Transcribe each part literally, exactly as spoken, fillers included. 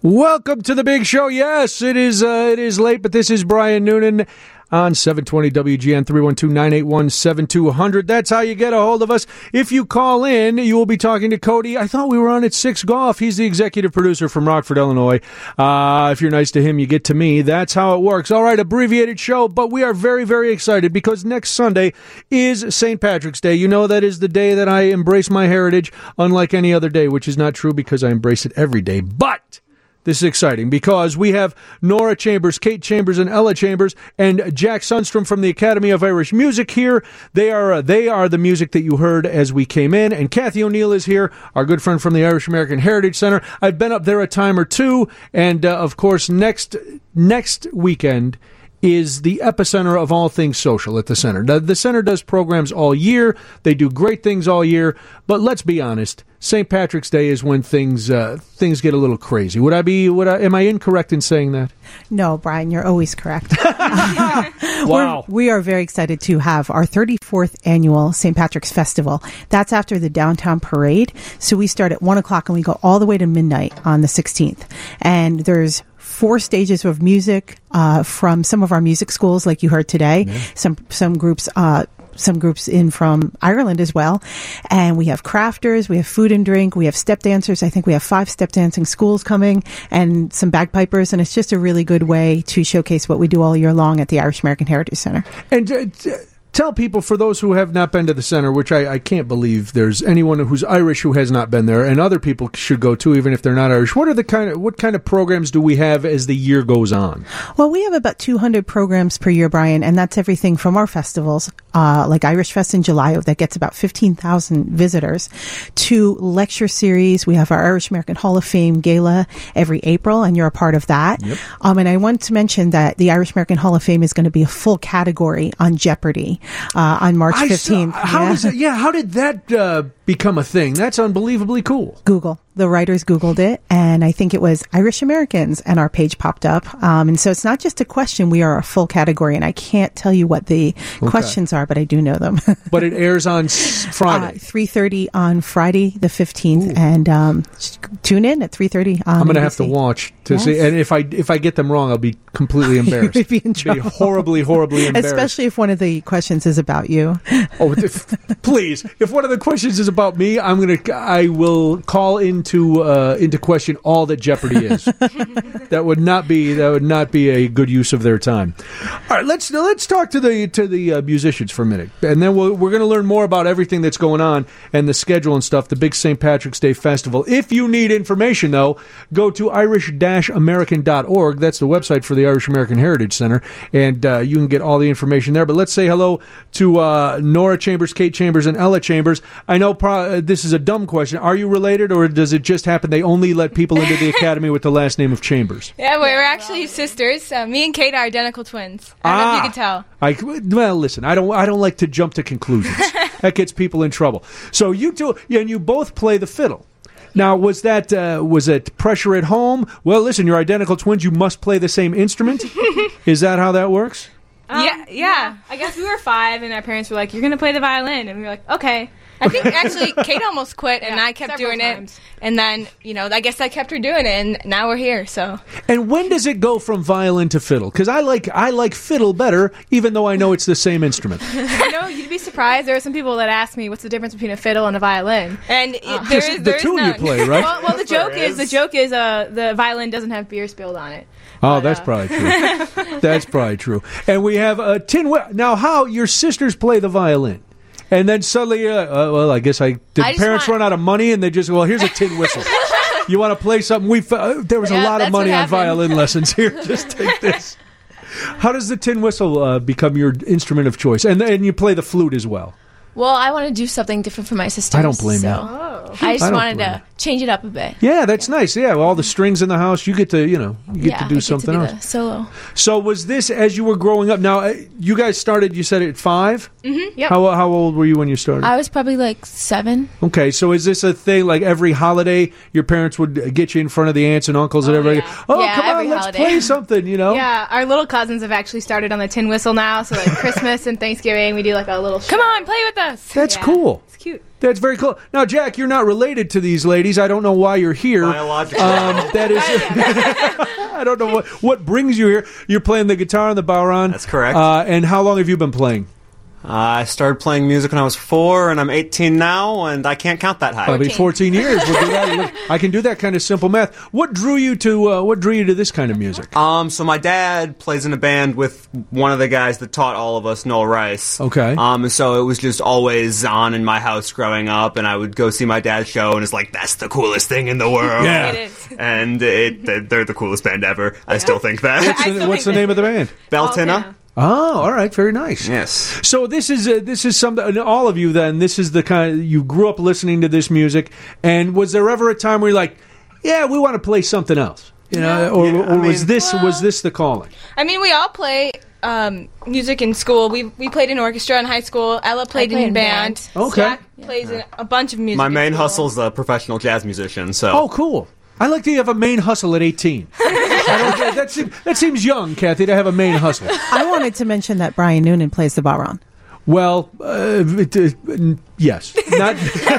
Welcome to the big show. Yes, it is uh, it is late, but this is Brian Noonan on seven twenty W G N, three one two, nine eight one, seven two zero zero. That's how you get a hold of us. If you call in, you will be talking to Cody. I thought we were on at six Golf. He's the executive producer from Rockford, Illinois. Uh, if you're nice to him, you get to me. That's how it works. All right, abbreviated show, but we are very, very excited because next Sunday is Saint Patrick's Day. You know that is the day that I embrace my heritage, unlike any other day, which is not true because I embrace it every day. But this is exciting because we have Nora Chambers, Kate Chambers, and Ella Chambers, and Jack Sundstrom from the Academy of Irish Music here. They are uh, they are the music that you heard as we came in, and Kathy O'Neill is here, our good friend from the Irish American Heritage Center. I've been up there a time or two, and uh, of course, next next weekend is the epicenter of all things social at the center. The, the center does programs all year. They do great things all year. But let's be honest, Saint Patrick's Day is when things uh, things get a little crazy. Would I be? Would I? Am I incorrect in saying that? No, Brian, you're always correct. Wow. We're, we are very excited to have our thirty-fourth annual Saint Patrick's Festival. That's after the downtown parade. So we start at one o'clock and we go all the way to midnight on the sixteenth. And there's four stages of music uh, from some of our music schools, like you heard today. Yeah. Some some groups, uh, some groups in from Ireland as well, and we have crafters, we have food and drink, we have step dancers. I think we have five step dancing schools coming, and some bagpipers, and it's just a really good way to showcase what we do all year long at the Irish American Heritage Center. And uh, t- tell people, for those who have not been to the center, which I, I can't believe there's anyone who's Irish who has not been there, and other people should go too, even if they're not Irish. What are the kind of what kind of programs do we have as the year goes on? Well, we have about two hundred programs per year, Brian, and that's everything from our festivals, uh, like Irish Fest in July, that gets about fifteen thousand visitors, to lecture series. We have our Irish American Hall of Fame Gala every April, and you're a part of that. Yep. Um, and I want to mention that the Irish American Hall of Fame is going to be a full category on Jeopardy. Uh, on March fifteenth. Saw, how yeah. does it, yeah, how did that uh, become a thing? That's unbelievably cool. Google. The writers Googled it, and I think it was Irish Americans, and our page popped up. Um, and so it's not just a question. We are a full category, and I can't tell you what the okay. questions are, but I do know them. But it airs on Friday. Uh, three thirty on Friday the fifteenth, Ooh. and um, tune in at three thirty on I'm going to A B C. have to watch to yes. see, and if I if I get them wrong, I'll be completely embarrassed. You'd be in trouble. Be horribly, horribly embarrassed. Especially if one of the questions is about you. Oh, if, please! If one of the questions is about me, I'm going to I will call into uh, into question all that Jeopardy is. That would not be that would not be a good use of their time. All right, let's let's talk to the to the uh, musicians for a minute, and then we'll, we're going to learn more about everything that's going on and the schedule and stuff. The big Saint Patrick's Day Festival. If you need information, though, go to irish dash american dot org. That's the website for the Irish American Heritage Center, and uh, you can get all the information there. But let's say hello to uh, Nora Chambers, Kate Chambers, and Ella Chambers. I know pro- this is a dumb question. Are you related, or does it just happen they only let people into the academy with the last name of Chambers? Yeah, we're actually sisters. Uh, me and Kate are identical twins. I don't ah, know if you can tell. I, well, listen, I don't I don't like to jump to conclusions. That gets people in trouble. So you two, yeah, and you both play the fiddle. Now, was that uh, was it pressure at home? Well, listen, you're identical twins. You must play the same instrument. Is that how that works? Um, yeah, yeah, yeah. I guess we were five, and our parents were like, "You're going to play the violin," and we were like, "Okay." I think actually Kate almost quit, and yeah, I kept doing times. it. And then, you know, I guess I kept her doing it, and now we're here. So. And when does it go from violin to fiddle? Because I like I like fiddle better, even though I know it's the same instrument. You know, you'd be surprised. There are some people that ask me, "What's the difference between a fiddle and a violin?" And uh, there is the there two is you play, right? Well, well the joke is. is the joke is uh, the violin doesn't have beer spilled on it. Oh, but, that's uh, probably true. That's probably true. And we have a tin. Wh- now, how your sisters play the violin? And then suddenly, uh, uh, well, I guess I did. I parents want... run out of money, and they just well, here's a tin whistle. You want to play something? We uh, there was yeah, a lot of money on violin lessons here. Just take this. How does the tin whistle uh, become your instrument of choice? And and you play the flute as well. Well, I want to do something different for my sisters. I don't blame so you. Oh. I just I wanted to change it up a bit. Yeah, that's nice. Yeah, well, all the strings in the house, you get to, you know, you get yeah, to do I something get to be else. The solo. So was this as you were growing up? Now, you guys started, you said at five? Mm-hmm, yep. How, how old were you when you started? I was probably like seven. Okay, so is this a thing, like every holiday, your parents would get you in front of the aunts and uncles and oh, everybody, yeah. oh, yeah, come on, let's holiday. play something, you know? Yeah, our little cousins have actually started on the tin whistle now, so like Christmas and Thanksgiving, we do like a little show. Come on, play with us. That's yeah, cool. It's cute. That's very cool. Now, Jack, you're not related to these ladies. I don't know why you're here. Biologically. Um, that is, I don't know what, what brings you here. You're playing the guitar and the bowron. That's correct. Uh, and how long have you been playing? Uh, I started playing music when I was four, and I'm eighteen now, and I can't count that high. Probably fourteen years. We'll do that. I can do that kind of simple math. What drew you to uh, What drew you to this kind of music? Um, so my dad plays in a band with one of the guys that taught all of us, Noel Rice. Okay. Um, and so it was just always on in my house growing up, and I would go see my dad's show, and it's like, that's the coolest thing in the world. Yeah. It is. And it, they're the coolest band ever. I still think that. What's the, what's the name of the band? Beltina. Oh, all right, very nice. Yes. So this is uh, this is something. All of you, then, this is the kind of, you grew up listening to this music, and was there ever a time where you're like, yeah, we want to play something else, you know, Yeah. or, Yeah, or I was mean- this Well- was this the calling? I mean, we all play um, music in school. We we played in orchestra in high school. Ella played, played in in band. band. Okay. Zach plays in a bunch of music. My in main school. hustle's a professional jazz musician, so... Oh, cool. I like that you have a main hustle at eighteen. I don't, that, seems, that seems young, Kathy, to have a main hustle. I wanted to mention that Brian Noonan plays the bowron. Well, uh, it, uh, yes, not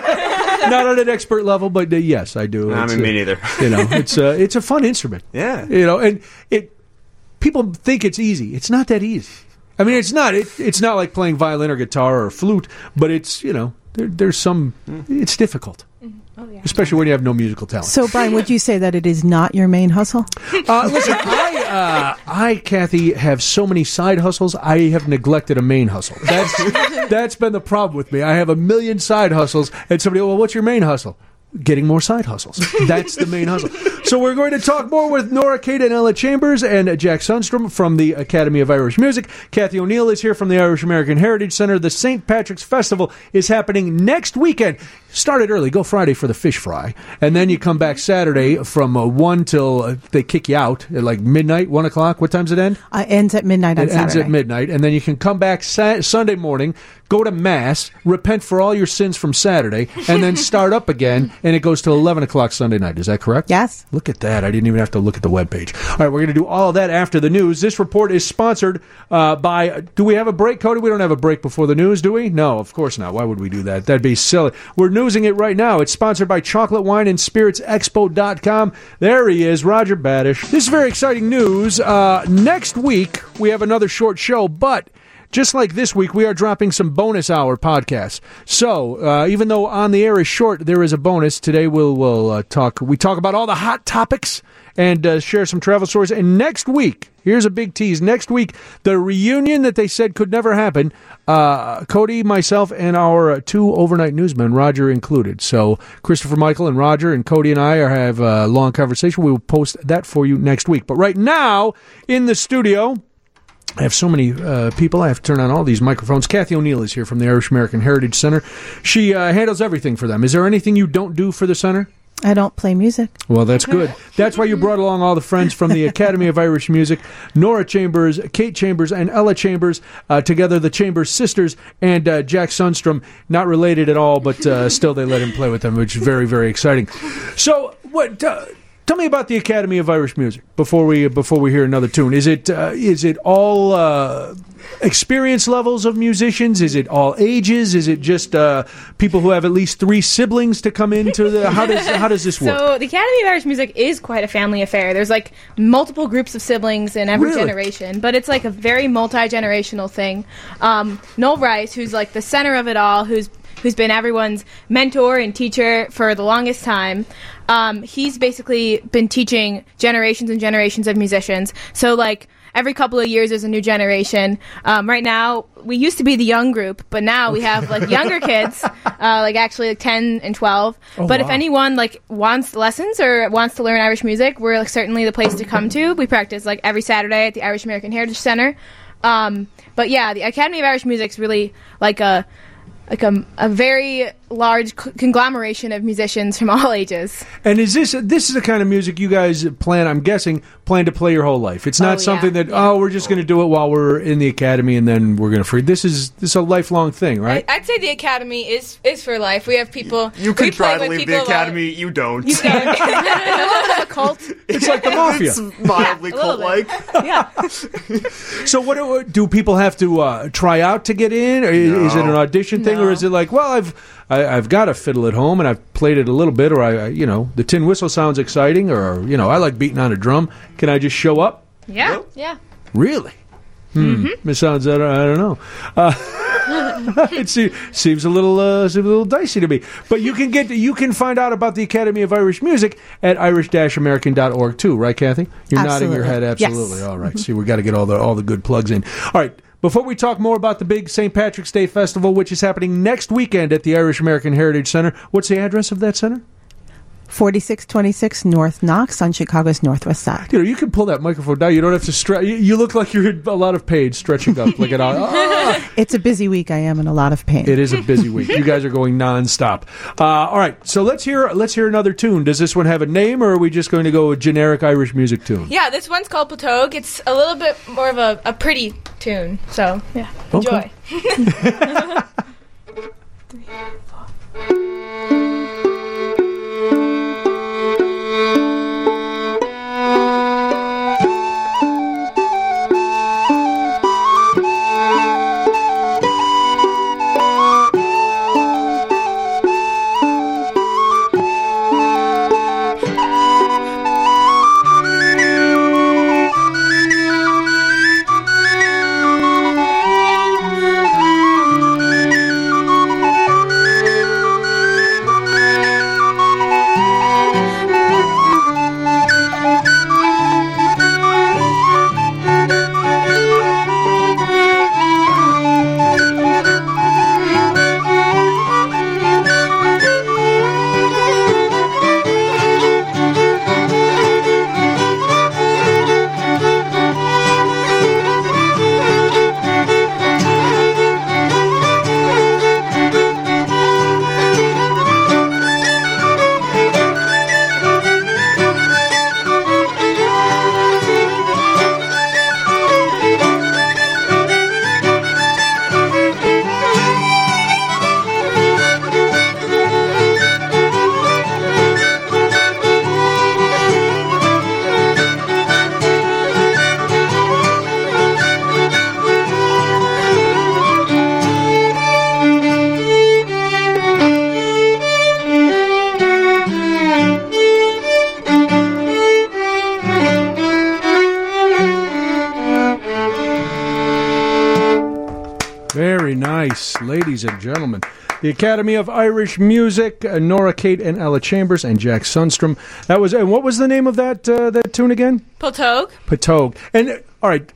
not on an expert level, but uh, yes, I do. I It's, mean, uh, me neither. You know, it's uh, it's a fun instrument. Yeah. You know, and it people think it's easy. It's not that easy. I mean, it's not. It, it's not like playing violin or guitar or flute, but it's, you know, there, there's some. It's difficult. Oh, yeah. Especially when you have no musical talent. So, Brian, would you say that it is not your main hustle? Uh, listen, I, uh, I, Kathy, have so many side hustles. I have neglected a main hustle. That's that's been the problem with me. I have a million side hustles, and somebody, well, what's your main hustle? Getting more side hustles. That's the main hustle. So we're going to talk more with Nora Kate and Ella Chambers and Jack Sundstrom from the Academy of Irish Music. Kathy O'Neill is here from the Irish American Heritage Center. The Saint Patrick's Festival is happening next weekend. Started early. Go Friday for the fish fry. And then you come back Saturday from uh, one till uh, they kick you out at like midnight, one o'clock. What time's it end? Uh, ends at midnight on It ends Saturday. at midnight, and then you can come back sa- Sunday morning, go to Mass, repent for all your sins from Saturday, and then start up again, and it goes till eleven o'clock Sunday night. Is that correct? Yes. Look at that. I didn't even have to look at the webpage. All right, we're going to do all of that after the news. This report is sponsored uh, by... Do we have a break, Cody? We don't have a break before the news, do we? No, of course not. Why would we do that? That'd be silly. We're newsing it right now. It's sponsored by Chocolate Wine and Spirits Expo dot com. There he is, Roger Badish. This is very exciting news. Uh, next week, we have another short show, but... just like this week, we are dropping some bonus hour podcasts. So, uh, even though On the Air is short, there is a bonus. Today, we'll, we'll uh, talk. We talk about all the hot topics and uh, share some travel stories. And next week, here's a big tease. Next week, the reunion that they said could never happen. Uh, Cody, myself, and our uh, two overnight newsmen, Roger included. So, Christopher Michael and Roger and Cody and I are have a long conversation. We will post that for you next week. But right now, in the studio... I have so many uh, people. I have to turn on all these microphones. Kathy O'Neill is here from the Irish American Heritage Center. She uh, handles everything for them. Is there anything you don't do for the center? I don't play music. Well, that's good. That's why you brought along all the friends from the Academy of Irish Music, Nora Chambers, Kate Chambers, and Ella Chambers, uh, together the Chambers sisters, and uh, Jack Sundstrom, not related at all, but uh, still they let him play with them, which is very, very exciting. So, what... Uh, Tell me about the Academy of Irish Music before we before we hear another tune. Is it uh, is it all uh, experience levels of musicians? Is it all ages? Is it just uh, people who have at least three siblings to come into the? How does how does this work? So the Academy of Irish Music is quite a family affair. There's like multiple groups of siblings in every Really? generation, but it's like a very multi-generational thing. Um, Noel Rice, who's like the center of it all, who's who's been everyone's mentor and teacher for the longest time. Um, he's basically been teaching generations and generations of musicians. So, like, every couple of years there's a new generation. Um, right now, we used to be the young group, but now we have, like, younger kids, uh, like, actually, like, ten and twelve. Oh, but wow. if anyone, like, wants lessons or wants to learn Irish music, we're, like, certainly the place to come to. We practice, like, every Saturday at the Irish American Heritage Center. Um, but, yeah, the Academy of Irish Music is really, like, a... like a, a very large c- conglomeration of musicians from all ages. And is this this is the kind of music you guys plan? I'm guessing plan to play your whole life. It's not Oh, something yeah. that oh we're just going to do it while we're in the academy and then we're going to free. This is this is a lifelong thing, right? I, I'd say the academy is is for life. We have people. You can we try play to with leave people the academy. You don't. That, you don't. It's a little bit of a cult. It's like the mafia. It's mildly Yeah, a little cult-like. Yeah. So what do, do people have to uh, try out to get in? Or is No. it an audition thing, or No. is it like, well, I've I, I've got a fiddle at home and I've played it a little bit, or I, you know, the tin whistle sounds exciting, or you know, I like beating on a drum. Can I just show up? Yeah. Yeah. Really? Hmm. Mm-hmm. It sounds. I don't, I don't know. Uh, it se- seems a little, uh, seems a little dicey to me. But you can get, you can find out about the Academy of Irish Music at irish dash american dot org too, right, Kathy? You're Absolutely. nodding your head. Absolutely. Yes. All right. See, we got to get all the all the good plugs in. All right. Before we talk more about the big Saint Patrick's Day Festival, which is happening next weekend at the Irish American Heritage Center, what's the address of that center? forty-six twenty-six North Knox on Chicago's northwest side. You know, you can pull that microphone down. You don't have to stretch. You, you look like you're in a lot of pain, stretching up like it. Ah! It's a busy week. I am in a lot of pain. It is a busy week. You guys are going nonstop. Uh, all right, so let's hear let's hear another tune. Does this one have a name, or are we just going to go with generic Irish music tune? Yeah, this one's called Patogue. It's a little bit more of a, a pretty tune. So, yeah, enjoy. Okay. Very nice, ladies and gentlemen. The Academy of Irish Music, uh, Nora Kate and Ella Chambers and Jack Sundstrom. That was, and what was the name of that uh, that tune again? Patogue. Patogue. And uh, all right,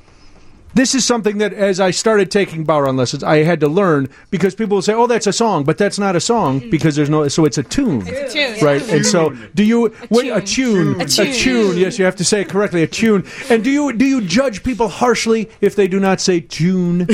this is something that as I started taking Bowron lessons, I had to learn, because people will say, "Oh, that's a song," but that's not a song because there's no. So it's a tune, It's a tune. right? And so, do you when, a tune, A tune. a tune? Yes, you have to say it correctly. A tune. And do you do you judge people harshly if they do not say tune?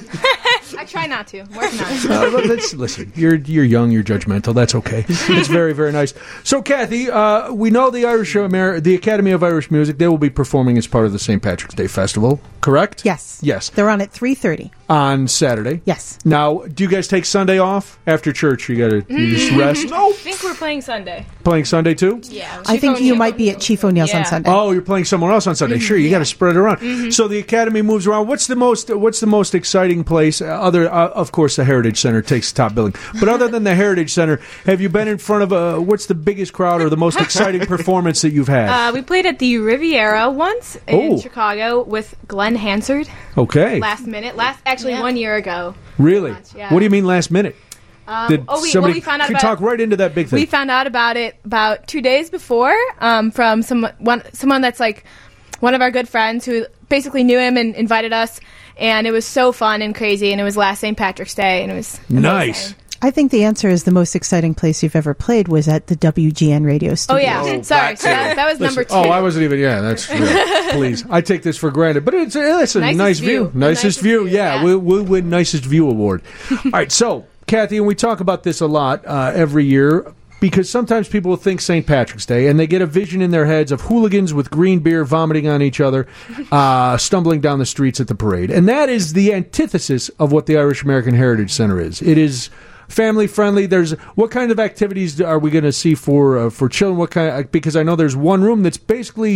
I try not to. Work not to. Uh, but let's, listen, you're you're young, you're judgmental. That's okay. It's very, very nice. So, Kathy, uh, we know the Irish Amer- the Academy of Irish Music. They will be performing as part of the Saint Patrick's Day Festival. Correct? Yes. Yes. They're on at three thirty. On Saturday. Yes. Now, do you guys take Sunday off after church? You got to you just rest. No. I think we're playing Sunday. Playing Sunday too? Yeah. I think you might be at Chief O'Neill's Yeah. on Sunday. Oh, you're playing somewhere else on Sunday. Sure, you got to spread it around. So the Academy moves around. What's the most What's the most exciting place? Uh, other, uh, of course, the Heritage Center takes top billing. But other than the Heritage Center, have you been in front of a? What's the biggest crowd or the most exciting performance that you've had? Uh, we played at the Riviera once in Oh. Chicago with Glenn Hansard. Okay, Last minute. Last actually Yeah. one year ago. really? much, yeah. What do you mean last minute? Um, Did oh, we, well, somebody we found out could about talk right into that big thing? We found out about it about two days before um, from some one someone that's like one of our good friends who basically knew him and invited us, and it was so fun and crazy, and it was last Saint Patrick's Day, and it was amazing. Nice. I think the answer is the most exciting place you've ever played was at the W G N radio Oh studio. yeah, Oh, sorry, that so that, too. that was number two. Oh, I wasn't even. Yeah, that's yeah, please. I take this for granted, but it's a, it's a Nicest nice view. view. Nicest, Nicest view. view, Yeah, yeah. we we win nicest view award. All right, so Kathy, and we talk about this a lot uh, every year, because sometimes people think Saint Patrick's Day and they get a vision in their heads of hooligans with green beer vomiting on each other, uh, stumbling down the streets at the parade, and that is the antithesis of what the Irish American Heritage Center is. It is family friendly. There's what kind of activities are we going to see for uh, for children? What kind? Because I know there's one room that's basically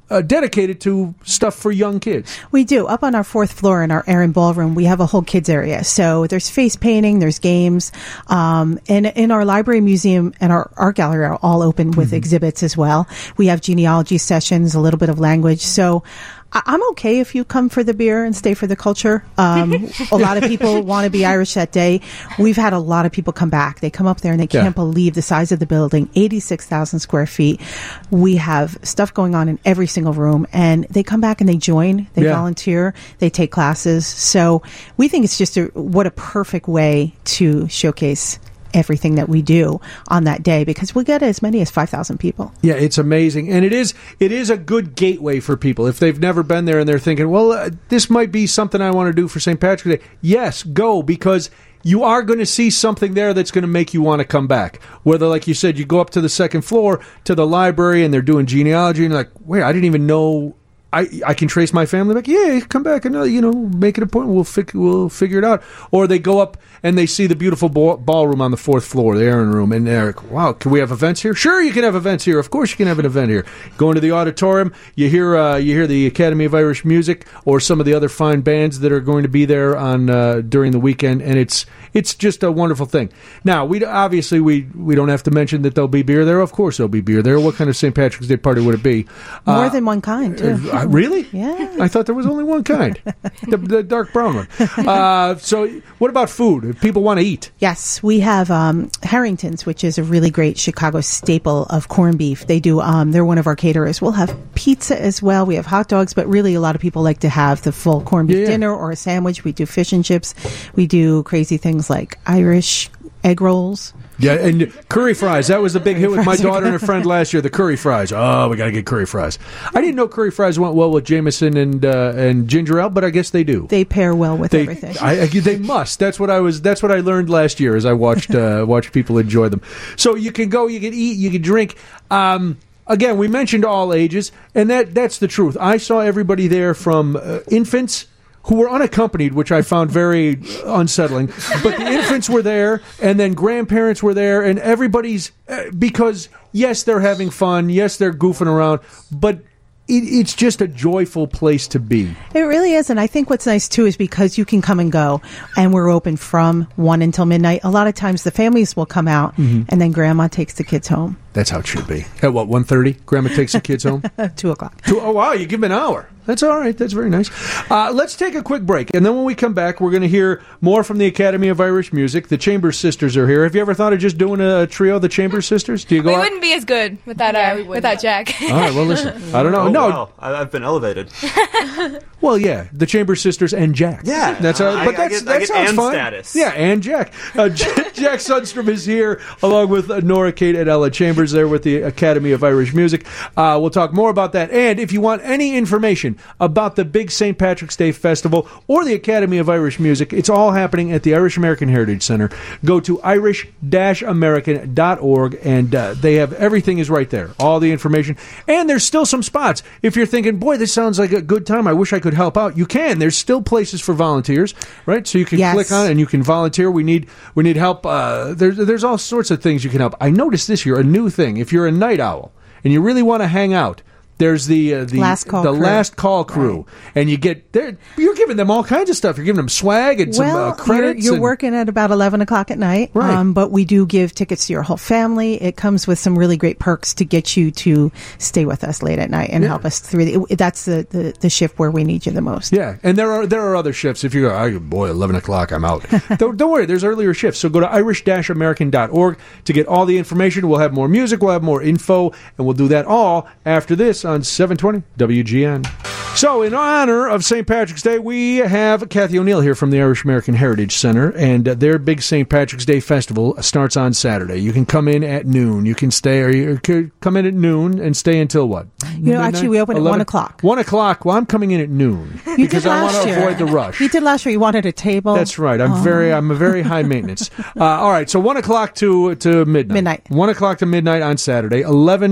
uh, dedicated to stuff for young kids. We do. Up on our fourth floor in our Aaron Ballroom, we have a whole kids area. So there's face painting, there's games, um, and in our library, museum, and our art gallery are all open with mm-hmm. exhibits as well. We have genealogy sessions, a little bit of language. So I'm okay if you come for the beer and stay for the culture. Um, a lot of people want to be Irish that day. We've had a lot of people come back. They come up there and they can't yeah. believe the size of the building, eighty-six thousand square feet. We have stuff going on in every single room, and they come back and they join. They yeah. volunteer. They take classes. So we think it's just a, what a perfect way to showcase everything that we do on that day, because we get as many as five thousand people. Yeah, it's amazing. And it is it is a good gateway for people. If they've never been there and they're thinking, well, uh, this might be something I want to do for Saint Patrick's Day. Yes, go, because you are going to see something there that's going to make you want to come back. Whether, like you said, you go up to the second floor to the library and they're doing genealogy and you're like, wait, I didn't even know I, I can trace my family back. Yeah, come back and, uh, you know, make it a point. We'll, fi- we'll figure it out. Or they go up and they see the beautiful ball- ballroom on the fourth floor, the Aaron Room, and they're like, wow, can we have events here? Sure, you can have events here. Of course you can have an event here. Go into the auditorium, you hear uh, you hear the Academy of Irish Music or some of the other fine bands that are going to be there on uh, during the weekend, and it's it's just a wonderful thing. Now, we obviously we, we don't have to mention that there'll be beer there. Of course there'll be beer there. What kind of Saint Patrick's Day party would it be? More uh, than one kind, too. Uh, really? Yeah. I thought there was only one kind, the, the dark brown one. Uh, so what about food? If people want to eat. Yes, we have um, Harrington's, which is a really great Chicago staple of corned beef. They do. Um, they're one of our caterers. We'll have pizza as well. We have hot dogs, but really a lot of people like to have the full corned beef yeah. dinner or a sandwich. We do fish and chips. We do crazy things like Irish egg rolls. Yeah, and curry fries. That was the big hit with my daughter and a friend last year, the curry fries. Oh, we got to get curry fries. I didn't know curry fries went well with Jameson and uh, and ginger ale, but I guess they do. They pair well with they, everything. I, I, they must. That's what I was. That's what I learned last year as I watched uh, watched people enjoy them. So you can go, you can eat, you can drink. Um, again, we mentioned all ages, and that that's the truth. I saw everybody there from uh, infants who were unaccompanied, which I found very unsettling. But the infants were there, and then grandparents were there, and everybody's... Uh, because, yes, they're having fun, yes, they're goofing around, but it, it's just a joyful place to be. It really is, and I think what's nice, too, is because you can come and go, and we're open from one until midnight. A lot of times the families will come out, mm-hmm. and then Grandma takes the kids home. That's how it should be. At what, one thirty? Grandma takes the kids home? Two o'clock. Two, oh, wow, you give them an hour. That's all right. That's very nice. Uh, let's take a quick break, and then when we come back, we're going to hear more from the Academy of Irish Music. The Chambers Sisters are here. Have you ever thought of just doing a trio, the Chambers Sisters? Do you go we out? wouldn't be as good without, yeah, uh, without Jack. All right, well, listen. I don't know. Oh, no, wow. I've been elevated. Well, yeah, the Chambers Sisters and Jack. Yeah, that's uh, I, but I, that's, I get, that I get sounds and fun. Status. Yeah, and Jack. Uh, Jack, Jack Sundstrom is here, along with uh, Nora, Kate, and Ella Chambers there with the Academy of Irish Music. Uh, we'll talk more about that. And if you want any information about the big Saint Patrick's Day Festival or the Academy of Irish Music, it's all happening at the Irish American Heritage Center. Go to irish dash american dot org, and uh, they have everything is right there, all the information. And there's still some spots. If you're thinking, boy, this sounds like a good time, I wish I could help out, you can. There's still places for volunteers, right? So you can yes. click on it and you can volunteer. We need we need help. Uh, there's there's all sorts of things you can help. I noticed this year a new thing. If you're a night owl and you really want to hang out, there's the uh, the last call the crew. last call crew, right. And you get there. You're giving them all kinds of stuff. You're giving them swag and some well, uh, credits. You're, you're and, working at about eleven o'clock at night, right? Um, but we do give tickets to your whole family. It comes with some really great perks to get you to stay with us late at night and yeah. help us through. The, that's the, the the shift where we need you the most. Yeah, and there are there are other shifts. If you go, oh, boy, eleven o'clock, I'm out. don't, don't worry, there's earlier shifts. So go to irish dash american dot org to get all the information. We'll have more music. We'll have more info, and we'll do that all after this on seven twenty W G N. So, in honor of Saint Patrick's Day, we have Kathy O'Neill here from the Irish American Heritage Center, and uh, their big Saint Patrick's Day festival starts on Saturday. You can come in at noon. You can stay, or you could come in at noon and stay until what? You know, Midnight? Actually, we open eleven? At one o'clock. One o'clock. Well, I'm coming in at noon you because did I last want to year. avoid the rush. You did last year. You wanted a table. That's right. I'm oh. very, I'm a very high maintenance. Uh, all right. So one o'clock to to midnight. Midnight. One o'clock to midnight on Saturday. Eleven.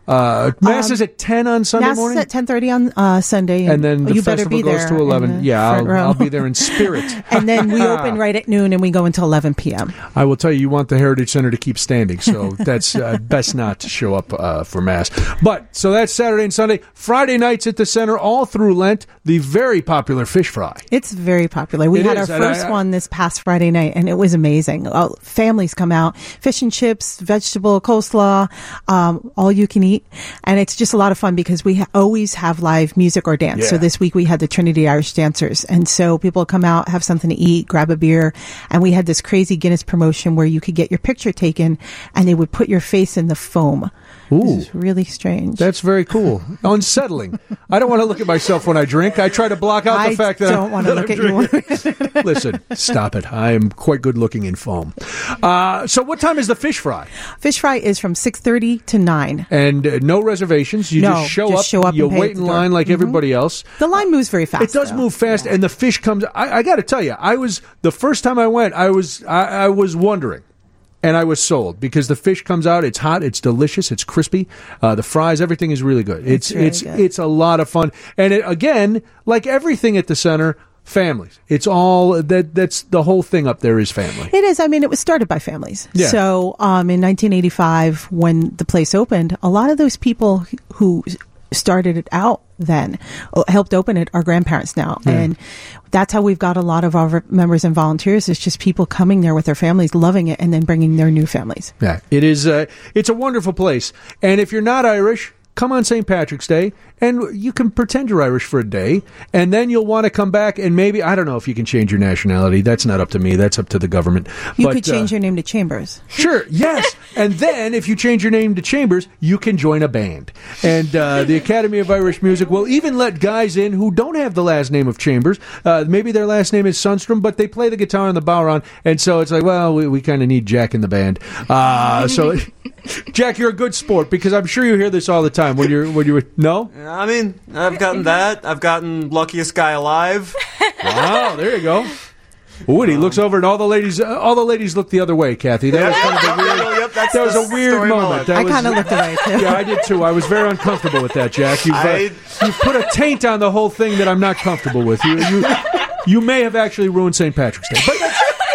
Uh, mass Um, is at ten on Sunday Mass morning? is at ten thirty on uh, Sunday. And then the you better festival be goes there to in eleven. the Yeah, front I'll, row. I'll be there in spirit. And then we open right at noon and we go until eleven p.m. I will tell you, you want the Heritage Center to keep standing, so that's uh, best not to show up uh, for Mass. But, so that's Saturday and Sunday. Friday nights at the Center, all through Lent, the very popular fish fry. It's very popular. We It had is, our and first I- I- one this past Friday night, and it was amazing. Uh, families come out, fish and chips, vegetable, coleslaw, um, all you can eat. And it's just a lot of fun because we ha- always have live music or dance. So Yeah. this week we had the Trinity Irish Dancers. And so people come out, have something to eat, grab a beer. And we had this crazy Guinness promotion where you could get your picture taken and they would put your face in the foam. Ooh. This is really strange. That's very cool. Unsettling. I don't want to look at myself when I drink. I try to block out the I fact that, don't want to that look I'm at drinking. you. Listen, stop it. I am quite good looking in foam. Uh, so what time is the fish fry? Fish fry is from six thirty to nine. And uh, no reservations. You No, just show just up. show up you and pay wait at in the door. line like Mhm. everybody else. The line moves very fast. It does though. move fast, and the fish comes. I, I got to tell you, I was the first time I went. I was I, I was wondering, and I was sold because the fish comes out. It's hot. It's delicious. It's crispy. Uh, the fries, everything is really good. It's It's really it's good. it's a lot of fun. And it, again, like everything at the Center, families. It's all that. That's the whole thing up there is family. It is. I mean, it was started by families. Yeah. So um, in nineteen eighty-five, when the place opened, a lot of those people who started it out then uh, helped open it are grandparents now. Yeah. And that's how we've got a lot of our members and volunteers. It's just people coming there with their families, loving it, and then bringing their new families. Yeah, it is. Uh, it's a wonderful place. And if you're not Irish, come on Saint Patrick's Day, and you can pretend you're Irish for a day, and then you'll want to come back, and maybe, I don't know if you can change your nationality. That's not up to me. That's up to the government. You But, could change uh, your name to Chambers. Sure, yes. And then, if you change your name to Chambers, you can join a band. And uh, the Academy of Irish Music will even let guys in who don't have the last name of Chambers. Uh, maybe their last name is Sundstrom, but they play the guitar and the bodhrán, and so it's like, well, we, we kind of need Jack in the band. Uh, so, Jack, you're a good sport, because I'm sure you hear this all the time when you're when you're no. I mean, I've gotten that. I've gotten luckiest guy alive. Wow, there you go. Ooh, and he looks over, and all the ladies, uh, all the ladies look the other way. Kathy, that was kind of a weird. Yep, that's That was the a weird story moment. That I was- kind of looked away, too. Yeah, I did too. I was very uncomfortable with that, Jack. You've, uh, I- you've put a taint on the whole thing that I'm not comfortable with. You, you, you may have actually ruined Saint Patrick's Day, but that's,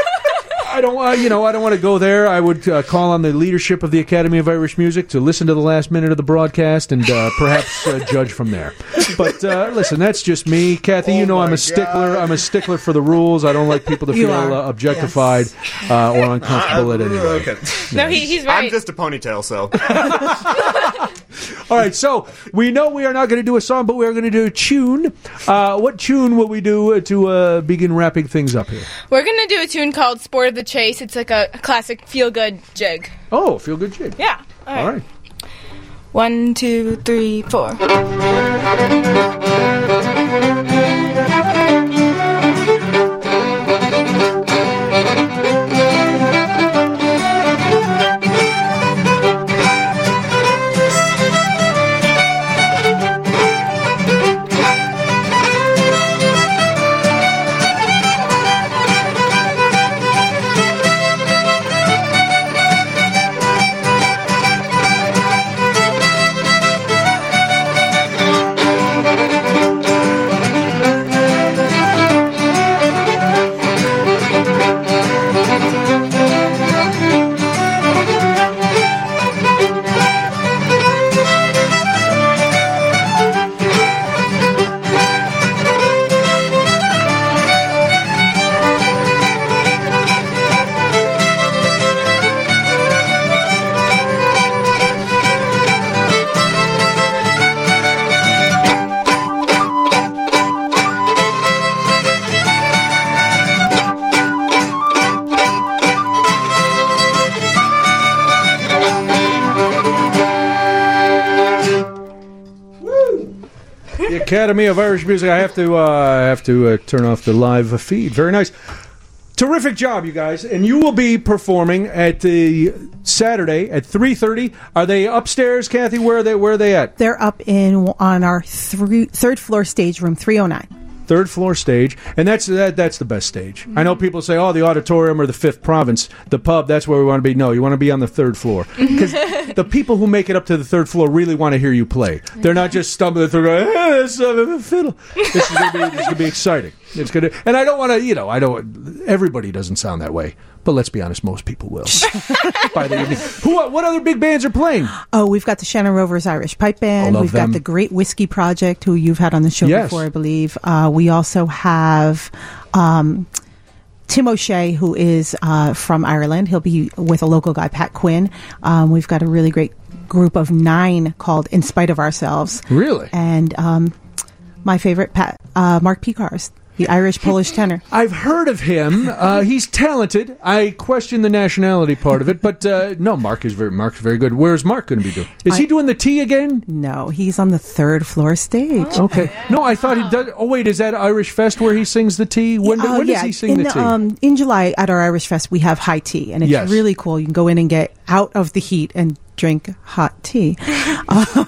I don't, uh, you know, I don't want to go there. I would uh, call on the leadership of the Academy of Irish Music to listen to the last minute of the broadcast and uh, perhaps uh, judge from there. But uh, listen, that's just me, Kathy. You know, I'm a stickler. I'm a stickler for the rules. I don't like people to You feel are. uh, objectified uh, or uncomfortable at any rate. Okay. No, he, he's right. I'm just a ponytail, so. All right, so we know we are not going to do a song, but we are going to do a tune. Uh, what tune will we do to uh, begin wrapping things up here? We're gonna do a tune called "Sport of the Chase." It's like a, a classic feel-good jig. Oh, feel good jig. Yeah. All right. One, two, three, four. The Academy of Irish Music. I have to, uh, I have to uh, turn off the live feed. Very nice. Terrific job, you guys. And you will be performing at the Saturday at three thirty. Are they upstairs, Kathy? Where are they, where are they at? They're up in on our three, third floor stage room three oh nine. Third floor stage, and that's that, that's the best stage. Mm-hmm. I know people say, oh, the auditorium or the Fifth Province, the pub, that's where we want to be. No, you want to be on the third floor. Because the people who make it up to the third floor really want to hear you play. They're not just stumbling through going, hey, it's a fiddle. This is going to be exciting. It's gonna, and I don't want to, you know, I don't, everybody doesn't sound that way. But let's be honest, most people will. By the evening. Who, what other big bands are playing? Oh, we've got the Shannon Rovers Irish Pipe Band. We've them. got the Great Whiskey Project, who you've had on the show yes. before, I believe. Uh, we also have um, Tim O'Shea, who is uh, from Ireland. He'll be with a local guy, Pat Quinn. Um, we've got a really great group of nine called In Spite of Ourselves. Really? And um, my favorite, Pat, uh, Mark Picars. The Irish-Polish tenor. I've heard of him. Uh, he's talented. I question the nationality part of it, but uh, no, Mark is very Mark's very good. Where's Mark going to be doing? Is I, he doing the tea again? No, he's on the third floor stage. Oh, okay. No, I thought he does. Oh wait, is that Irish Fest where he sings the tea? When, uh, when yeah, does he sing in, the tea? Um, in July at our Irish Fest, we have high tea, and it's yes. really cool. You can go in and get out of the heat and drink hot tea. Uh,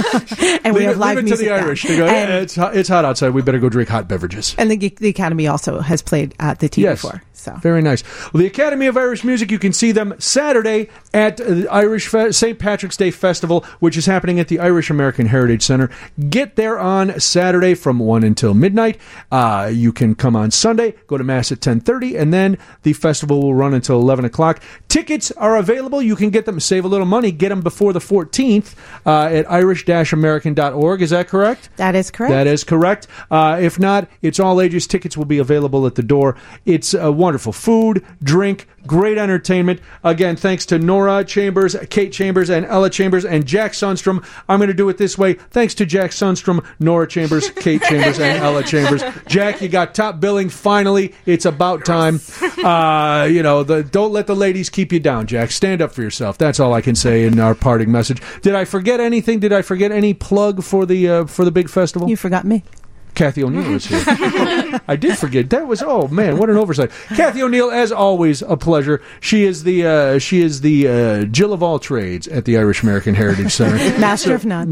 and we leave have it, live leave it music. to the Irish. They go, and, yeah, it's hot, it's hot outside. We better go drink hot beverages. And the, the Academy also has played at the tea yes. before. So. Very nice. Well, the Academy of Irish Music, you can see them Saturday at the Irish Fe- Saint Patrick's Day Festival, which is happening at the Irish American Heritage Center. Get there on Saturday from one until midnight. Uh, you can come on Sunday, go to Mass at ten thirty, and then the festival will run until eleven o'clock. Tickets are available. You can get them, save a little money, get them before the fourteenth uh, at irish dash american dot org. Is that correct? That is correct. That is correct. Uh, if not, it's all ages. Tickets will be available at the door. It's a wonderful food, drink, great entertainment. Again, thanks to Nora Chambers, Kate Chambers, and Ella Chambers, and Jack Sundstrom. I'm going to do it this way. Thanks to Jack Sundstrom, Nora Chambers, Kate Chambers, and Ella Chambers. Jack, you got top billing. Finally, it's about time. Uh, you know, the, don't let the ladies keep you down, Jack. Stand up for yourself. That's all I can say in our parting message. Did I forget anything? Did I forget any plug for the uh, for the big festival? You forgot me. Kathy O'Neill is here. I did forget. That was, oh man, what an oversight. Kathy O'Neill, as always, a pleasure. She is the uh, she is the uh, Jill of all trades at the Irish American Heritage Center. Master so, of none.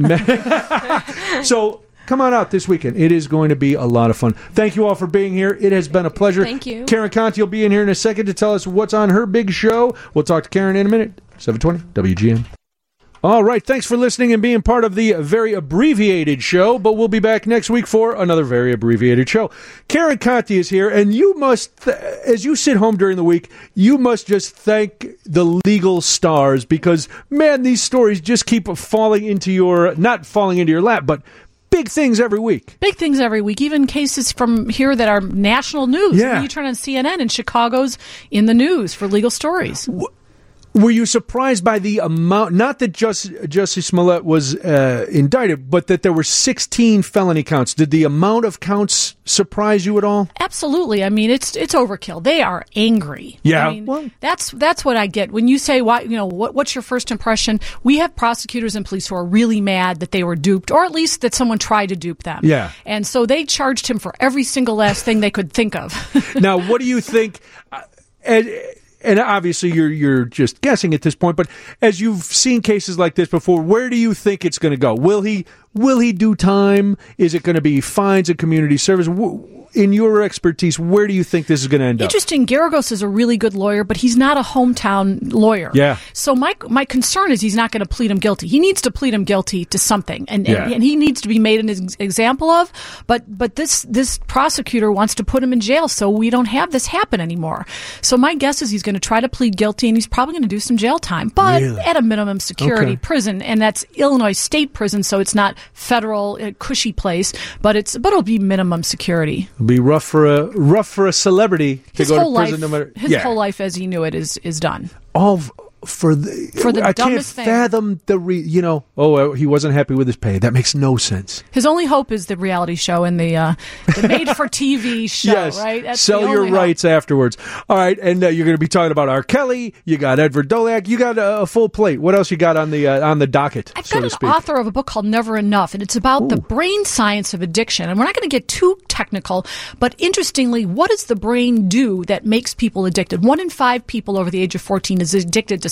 So come on out this weekend. It is going to be a lot of fun. Thank you all for being here. It has been a pleasure. Thank you. Karen Conti will be in here in a second to tell us what's on her big show. We'll talk to Karen in a minute. seven twenty W G N. All right, thanks for listening and being part of the very abbreviated show, but we'll be back next week for another very abbreviated show. Karen Conti is here, and you must, th- as you sit home during the week, you must just thank the legal stars because, man, these stories just keep falling into your, not falling into your lap, but big things every week. Big things every week, even cases from here that are national news. Yeah. You turn on C N N and Chicago's in the news for legal stories. W- Were you surprised by the amount, not that just, Jussie Smollett was uh, indicted, but that there were sixteen felony counts? Did the amount of counts surprise you at all? Absolutely. I mean, it's it's overkill. They are angry. Yeah. I mean, well, that's that's what I get. When you say, why, you know, what, what's your first impression? We have prosecutors and police who are really mad that they were duped, or at least that someone tried to dupe them. Yeah. And so they charged him for every single last thing they could think of. Now, what do you think... Uh, and, And obviously, you're you're just guessing at this point. But as you've seen cases like this before, where do you think it's going to go? Will he will he do time? Is it going to be fines and community service? In your expertise, where do you think this is going to end up? Interesting. Garagos is a really good lawyer, but he's not a hometown lawyer. Yeah. So my my concern is he's not going to plead him guilty. He needs to plead him guilty to something, and yeah. and, and he needs to be made an ex- example of. But but this this prosecutor wants to put him in jail, so we don't have this happen anymore. So my guess is he's going to try to plead guilty, and he's probably going to do some jail time, but really? at a minimum security okay. prison, and that's Illinois State Prison, so it's not federal uh, cushy place, but it's but it'll be minimum security. It'll be rough for a rough for a celebrity to his go whole to prison. Life, no matter his yeah. whole life as he knew it is is done. All for the for the I can't dumbest thing. fathom the re, you know. Oh, he wasn't happy with his pay. That makes no sense. His only hope is the reality show and the uh, the made-for-T V show, yes. right? That's Sell the your only rights hope. afterwards. All right, and uh, you're going to be talking about R. Kelly. You got Edward Dolak. You got a, a full plate. What else you got on the uh, on the docket? I've so got to an speak? author of a book called Never Enough, and it's about Ooh. the brain science of addiction. And we're not going to get too technical, but interestingly, what does the brain do that makes people addicted? One in five people over the age of fourteen is addicted to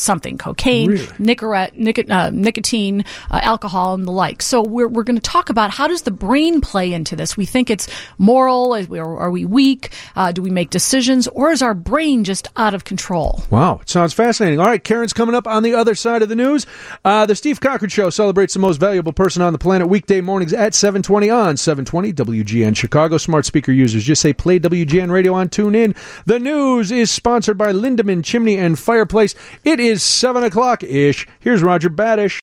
something: cocaine, Really? nicotine, nic- uh, nicotine uh, alcohol, and the like. So we're we're going to talk about how does the brain play into this. We think it's moral. Are we, are we weak? Uh, do we make decisions, or is our brain just out of control? Wow, it sounds fascinating. All right, Karen's coming up on the other side of the news. Uh, the Steve Cochran Show celebrates the most valuable person on the planet weekday mornings at seven twenty on seven twenty W G N Chicago. Smart speaker users just say play W G N Radio on TuneIn. The news is sponsored by Lindemann Chimney and Fireplace. It is seven o'clock-ish. Here's Roger Badish.